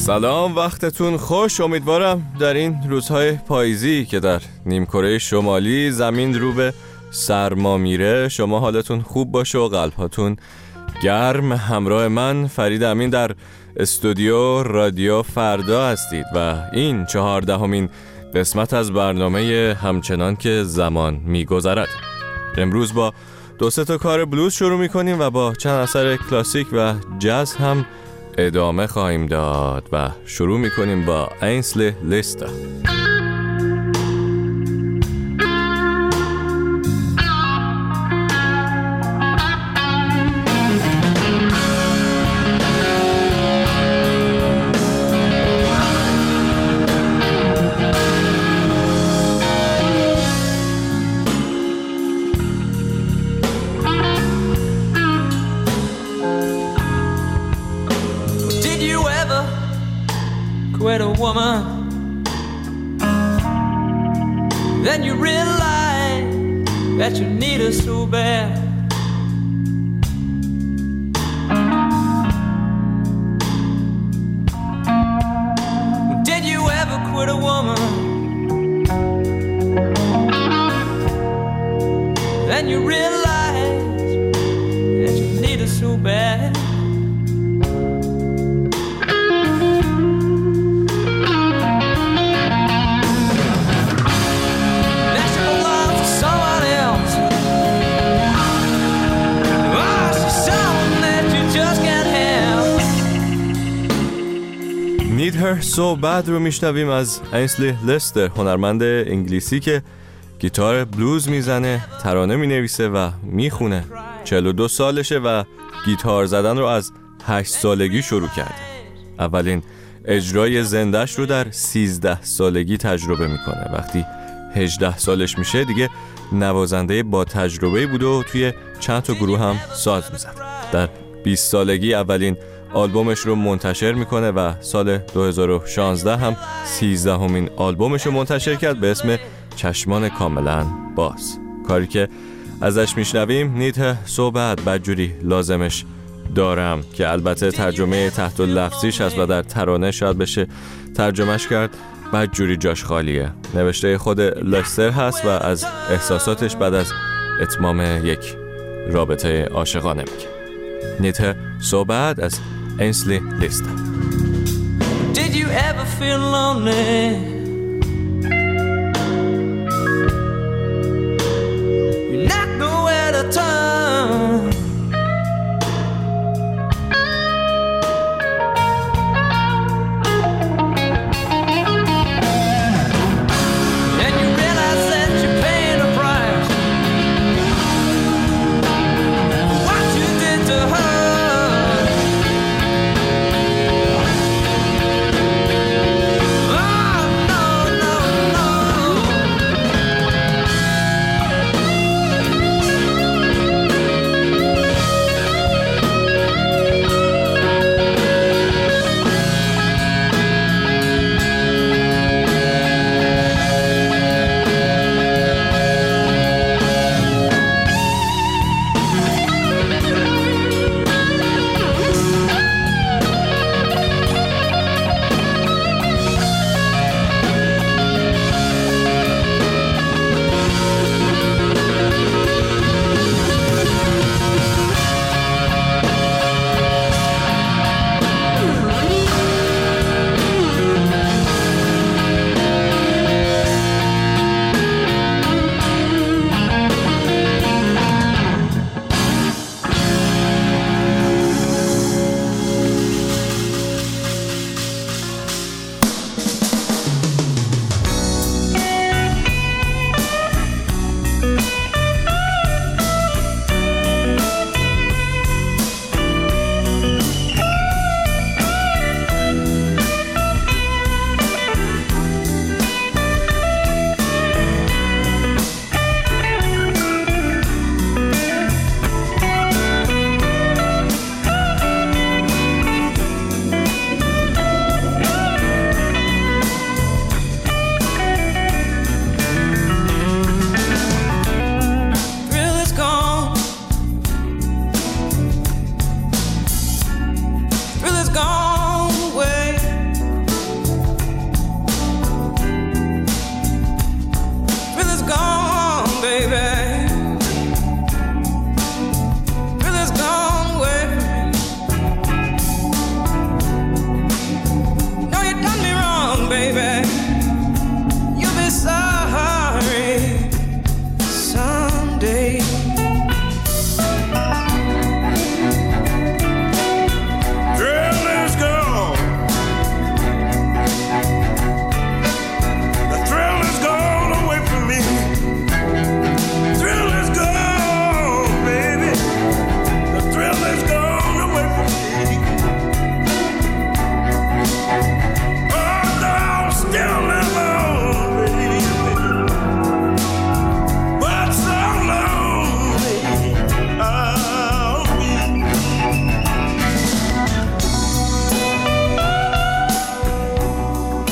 سلام، وقتتون خوش. امیدوارم در این روزهای پاییزی که در نیمکره شمالی زمین رو به سرما میره شما حالتون خوب باشه و قلباتون گرم. همراه من فرید امین در استودیو رادیو فردا هستید و این 14مین قسمت از برنامه همچنان که زمان میگذرد. امروز با 2-3 کار بلوز شروع میکنیم و با چند اثر کلاسیک و جاز هم ادامه خواهیم داد و شروع میکنیم با اینسلی لیستا. Quit a woman, then you realize that you need her so bad. Did you ever quit a woman, then you realize that you need her so bad? Need Her So Bad رو میشنویم از اینسلی لیستر، هنرمند انگلیسی که گیتار بلوز میزنه، ترانه مینویسه و میخونه. 42 سالشه و گیتار زدن رو از 8 سالگی شروع کرده. اولین اجرای زنده‌اش رو در 13 سالگی تجربه میکنه. وقتی 18 سالش میشه دیگه نوازنده با تجربه بود و توی چند تا گروه هم ساز میزد. در 20 سالگی اولین آلبومش رو منتشر میکنه و سال 2016 هم 13مین آلبومش رو منتشر کرد به اسم چشمان کاملا باز. کاری که ازش میشنویم Need Her So Bad، بدجوری لازمش دارم، که البته ترجمه تحت لفظیش هست و در ترانه شاید بشه ترجمهش کرد بدجوری جاش خالیه. نوشته خود لستر هست و از احساساتش بعد از اتمام یک رابطه عاشقانه میگه. Need Her So Bad از اینسلی لیستا. Did you ever feel lonely? You're not nowhere to turn. And you realize that you're paying a price for what you did to her. Oh, no.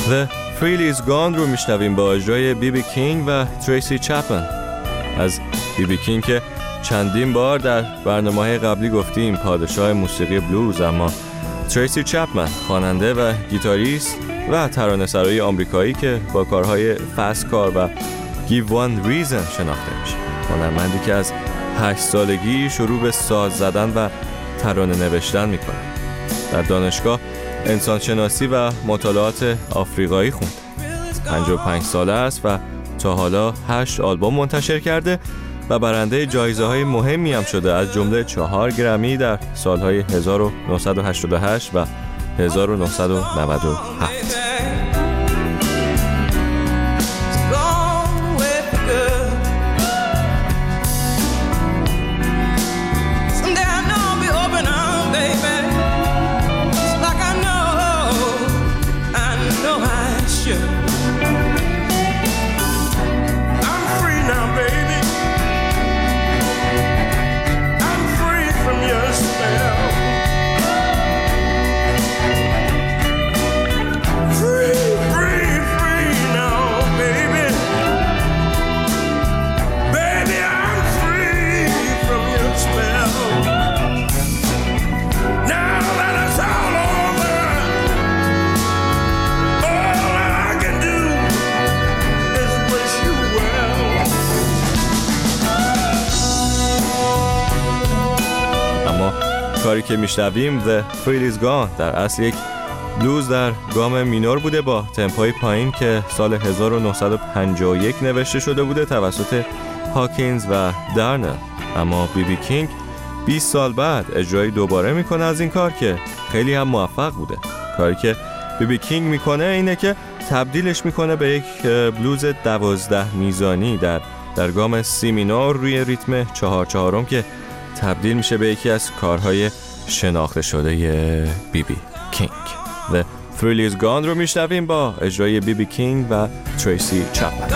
The Thrill Is Gone رو میشنویم با اجرای بیبی کینگ و تریسی چپمن. از بیبی کینگ که چندین بار در برنامه‌های قبلی گفتیم پادشاه موسیقی بلوز، اما تریسی چپمن خواننده و گیتاریست و ترانه‌سرای آمریکایی که با کارهای فست کار و Give One Reason شناخته میشه. هنرمندی که از 8 سالگی شروع به ساز زدن و ترانه نوشتن میکنه. در دانشگاه انسانشناسی و مطالعات آفریقایی خوند. 55 ساله است و تا حالا 8 آلبوم منتشر کرده و برنده جایزه‌های مهمی هم شده، از جمله 4 گرمی در سالهای 1988 و 1997. کاری که میشنویم The Thrill Is Gone در اصل یک بلوز در گام مینور بوده با تمپوی پایین که سال 1951 نوشته شده بوده توسط هاکینز و دارنل. اما بیبی کینگ 20 سال بعد اجرای دوباره میکنه از این کار که خیلی هم موفق بوده. کاری که بیبی کینگ میکنه اینه که تبدیلش میکنه به یک بلوز 12 میزانی در گام سی مینور روی ریتم 4/4 که تبدیل میشه به یکی از کارهای شناخته شده بیبی کینگ. The Thrill Is Gone رو میشنویم با اجرای بیبی کینگ و تریسی چپمن.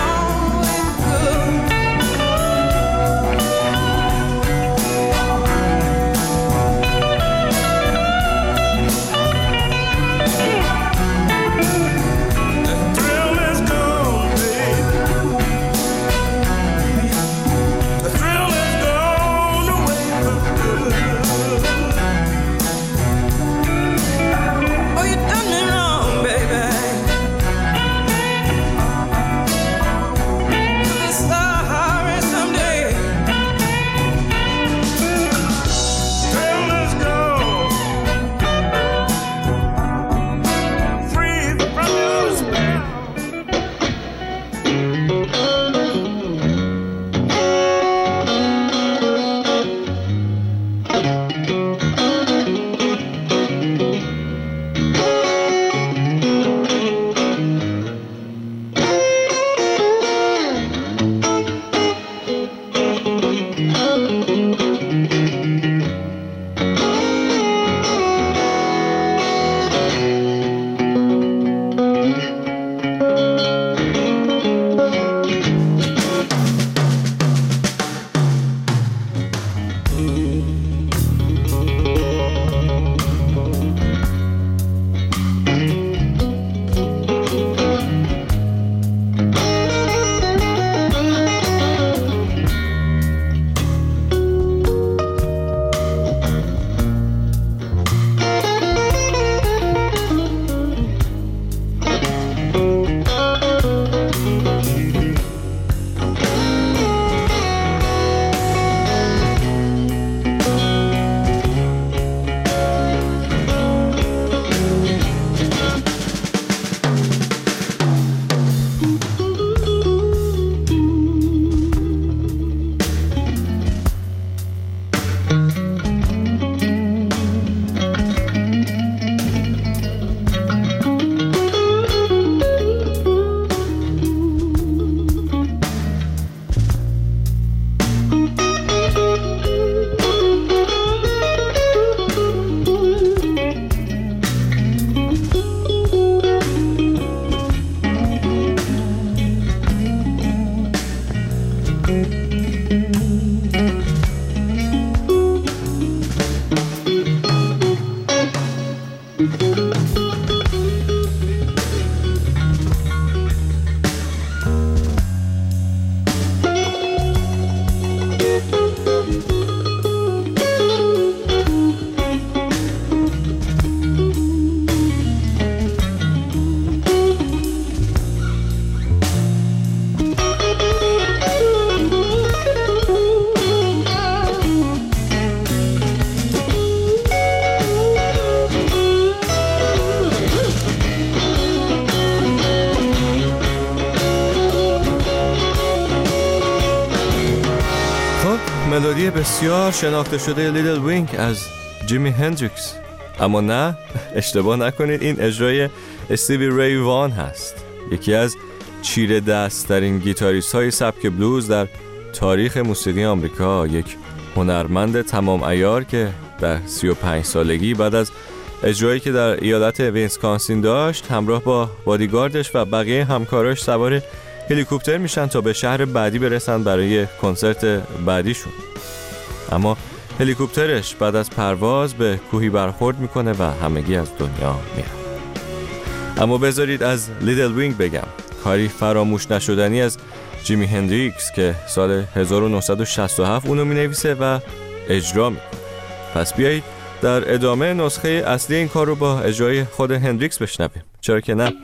ملودی بسیار شناخته شده لیدل وینگ از جیمی هندریکس. اما نه، اشتباه نکنید، این اجرای استیوی ری وان هست، یکی از چیره دست ترین گیتاریست های سبک بلوز در تاریخ موسیقی آمریکا. یک هنرمند تمام عیار که در 35 سالگی بعد از اجرایی که در ایالت ویسکانسین داشت، همراه با بادیگاردش و بقیه همکاراش سوار هلیکوپتر میشن تا به شهر بعدی برسن برای کنسرت بعدیشون. اما هلیکوپترش بعد از پرواز به کوهی برخورد میکنه و همگی از دنیا میرن. اما بذارید از لیدل وینگ بگم، کاری فراموش نشدنی از جیمی هندریکس که سال 1967 اونو مینویسه و اجرا میکنه. پس بیایید در ادامه نسخه اصلی این کار رو با اجرای خود هندریکس بشنویم، چرا که نه؟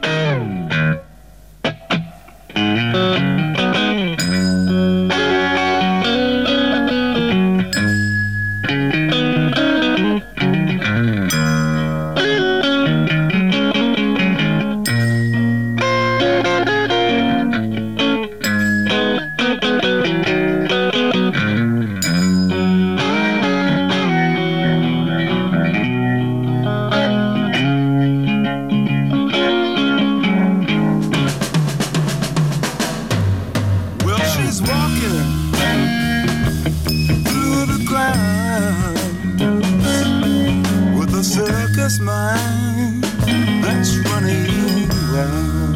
Mind that's running wild,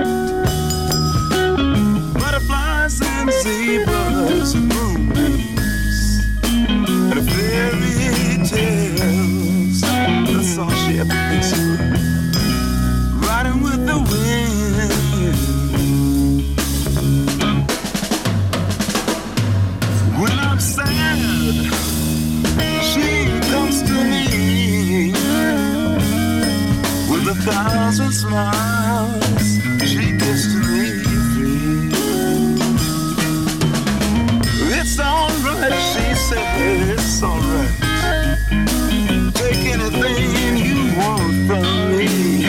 butterflies and zebras and moonbeams and fairy tales. That's all she ever thinks of, riding with the wind. When I'm sad, she comes to me with 1,000 smiles she gives to me free. It's alright, she said, it's alright. Take anything you want from me.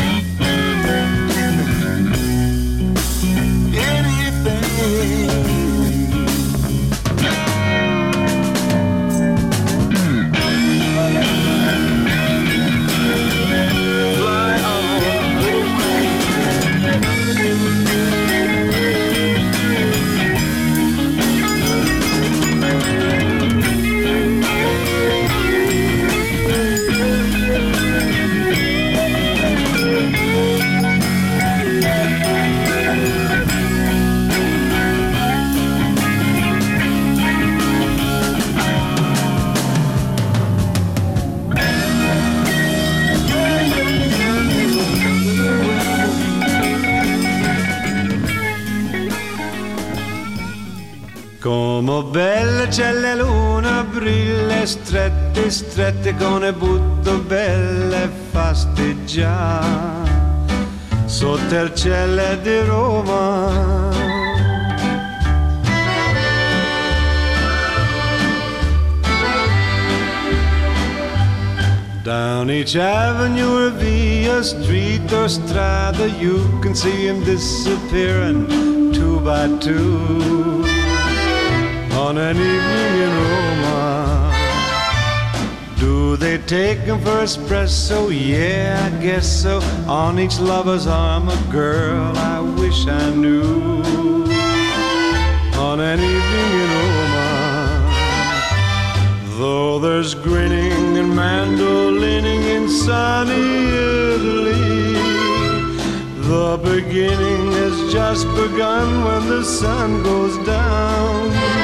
Anything. Como belle c'è la luna brille strette strette con le butto belle fasteggiare sotto il cielo di Roma. Down each avenue or via street or strada you can see him disappearing two by two on an evening in Roma. Do they take him for espresso? Yeah, I guess so. On each lover's arm a girl I wish I knew. On an evening in Roma. Though there's grinning and mandolining in sunny Italy, the beginning has just begun when the sun goes down.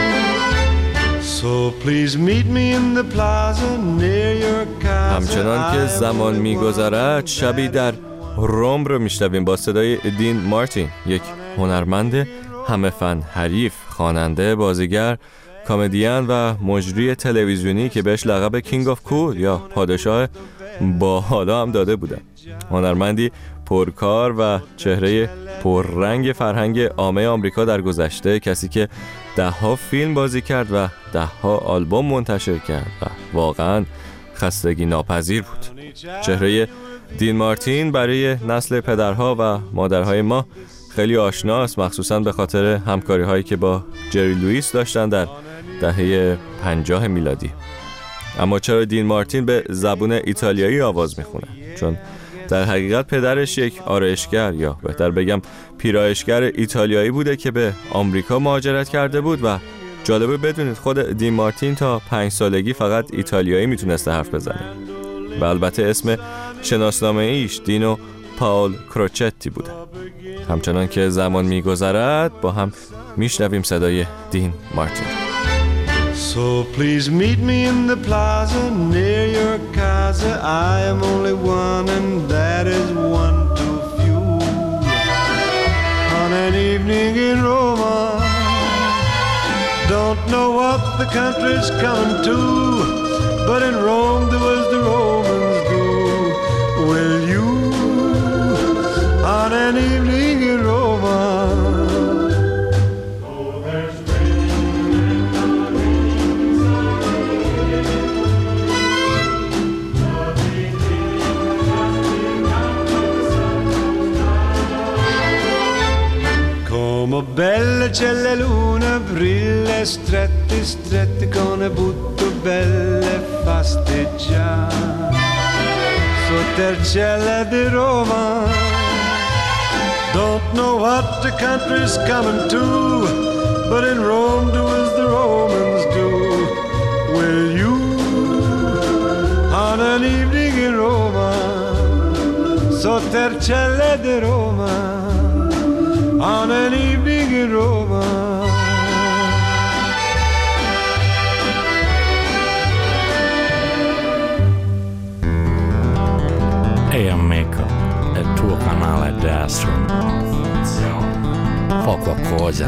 So please meet me in the plaza near your casa. همچنان که زمان میگذرد شبی در روم رو میشنویم با صدای دین مارتین، یک هنرمند همه فن حریف، خواننده، بازیگر، کمدین و مجری تلویزیونی که بهش لقب کینگ آف کول یا پادشاه باحالا هم داده بودن. هنرمندی پرکار و چهره پررنگ فرهنگ عامه آمریکا در گذشته، کسی که 10 فیلم بازی کرد و 10 آلبوم منتشر کرد و واقعا خستگی ناپذیر بود. چهره دین مارتین برای نسل پدرها و مادرهای ما خیلی آشناست، مخصوصا به خاطر همکاری هایی که با جری لوئیس داشتن در دهه 50 میلادی. اما چرا دین مارتین به زبون ایتالیایی آواز میخونه؟ چون در حقیقت پدرش یک آرایشگر یا بهتر بگم پیرایشگر ایتالیایی بوده که به آمریکا مهاجرت کرده بود و جالبه بدونید خود دین مارتین تا 5 سالگی فقط ایتالیایی میتونسته حرف بزنه و البته اسم شناسنامه ایش دینو پاول کروچتی بوده. همچنان که زمان میگذرد با هم میشنویم صدای دین مارتین. So please meet me in the plaza near your casa. I am only one and that is one too few. On an evening in Roma, don't know what the country's coming to, but in Rome do as the Romans do. Will you, on an evening in Roma? Come belle c'è la luna, brilla stretti, stretti con le butto belle fasteggiare. Sotto il cielo di Roma, don't know what the country's coming to, but in Rome do as the Romans do. Will you, on an evening in Roma, sotto il cielo di Roma, on an evening in Roma. Ehi amico, è il tuo canale destro. Fa qualcosa.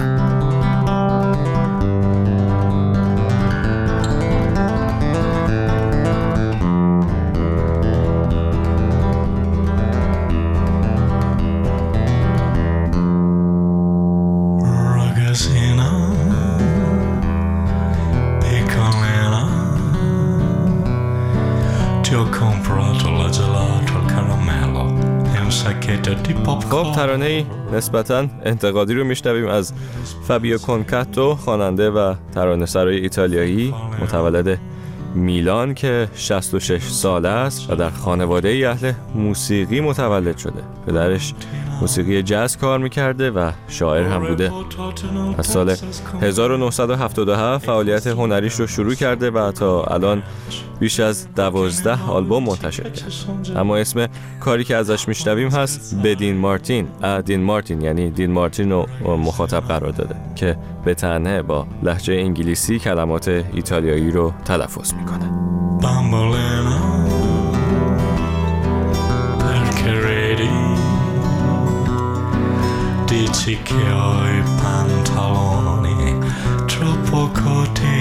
خب ترانه‌ای نسبتاً انتقادی رو میشنویم از فابیو کونکاتو، خواننده و ترانه‌سرای ایتالیایی متولد میلان که 66 ساله است و در خانواده اهل موسیقی متولد شده. پدرش موسیقی جاز کار میکرده و شاعر هم بوده. از سال 1977 فعالیت هنریش رو شروع کرده و تا الان بیش از 12 آلبوم منتشر کرد. اما اسم کاری که ازش میشنویم هست بدین مارتین. دین مارتین یعنی دین مارتین رو مخاطب قرار داده که به تنه با لهجه انگلیسی کلمات ایتالیایی رو تلفظ میکنه. Dici che ho i pantaloni troppo corti,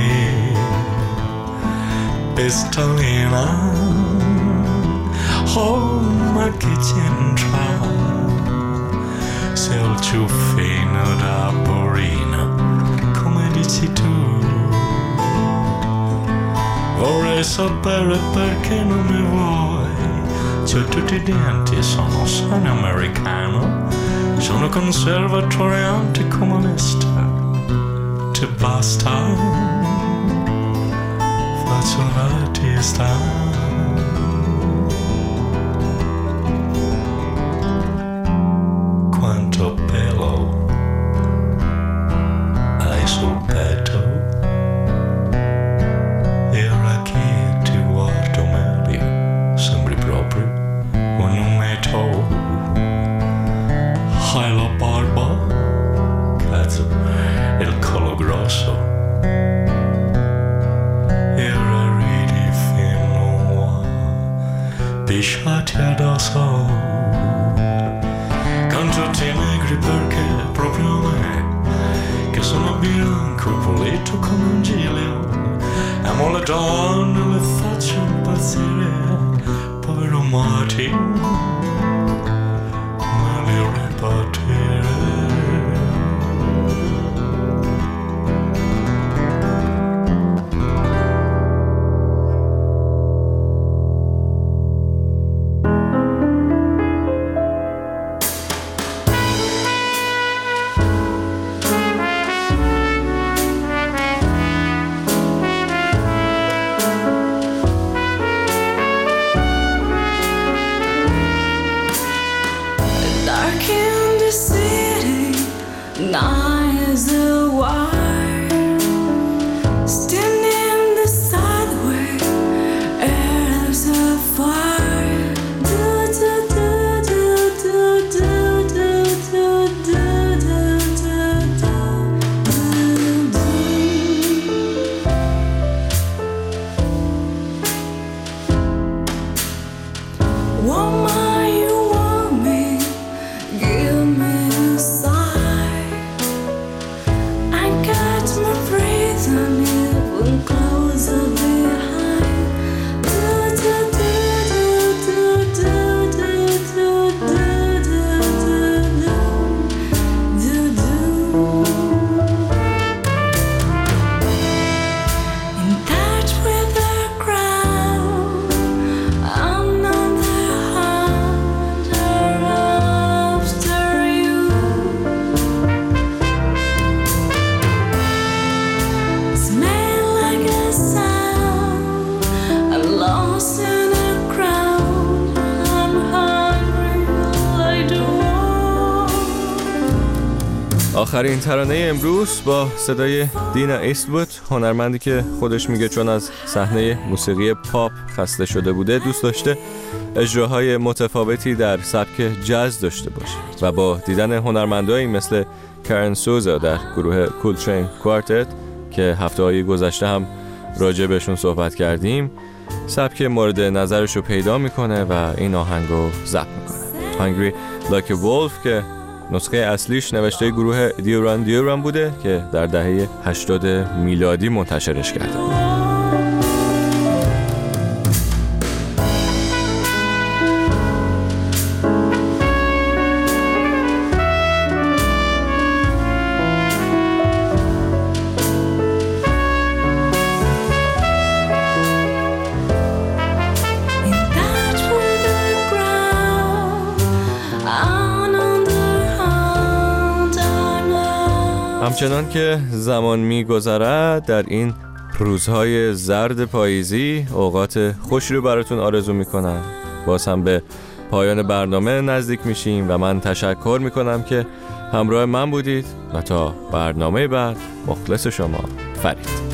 pistolina, oh ma che c'entra, sei il ciuffino da burino, come dici tu, vorrei sapere perché non mi vuoi, c'ho tutti i denti, sono americano. Sono conservatore anticomunista, ti basta, faccio l'artista. Quanto pelo hai sul petto, e ora che ti guardo meglio, sembri proprio un umetto. Hai la barba, cazzo, e il collo grosso, e ora ridi fino a pisciati addosso, con tutti i negri perché proprio me, che sono bianco, pulito come un giglio, amo le donne, le faccio impazzire, povero Martin. Nice wire standing beside the way. There's a fire. Do do do do do do do do do do do do. Woman, you want me? Give me a sign. I got my breathing even closer behind. Do do do do do do do do do do do do. In touch with the ground, another hunter after you. Smell like a sound, I'm lost in a crowd. I'm hungry like the wolf. آخرین ترانه امروز با صدای دینا ایستوود، هنرمندی که خودش میگه چون از صحنه موسیقی پاپ خسته شده بوده دوست داشته اجراهای متفاوتی در سبک جاز داشته باشه و با دیدن هنرمندایی مثل کارن سوزا در گروه کولترین کوارتت که هفته‌های گذشته هم راجع بهشون صحبت کردیم سبک مورد نظرش رو پیدا میکنه و این آهنگ رو ضبط میکنه. Hungry Like a Wolf که نسخه اصلیش نوشته گروه دیوران دیوران بوده که در دهه 80 میلادی منتشرش کرده. In touch with the ground, another hunter. همچنان که زمان می‌گذرد در این روزهای زرد پاییزی اوقات خوشی رو براتون آرزو میکنم. باز هم به پایان برنامه نزدیک میشیم و من تشکر میکنم که همراه من بودید و تا برنامه بعد مخلص شما فرید.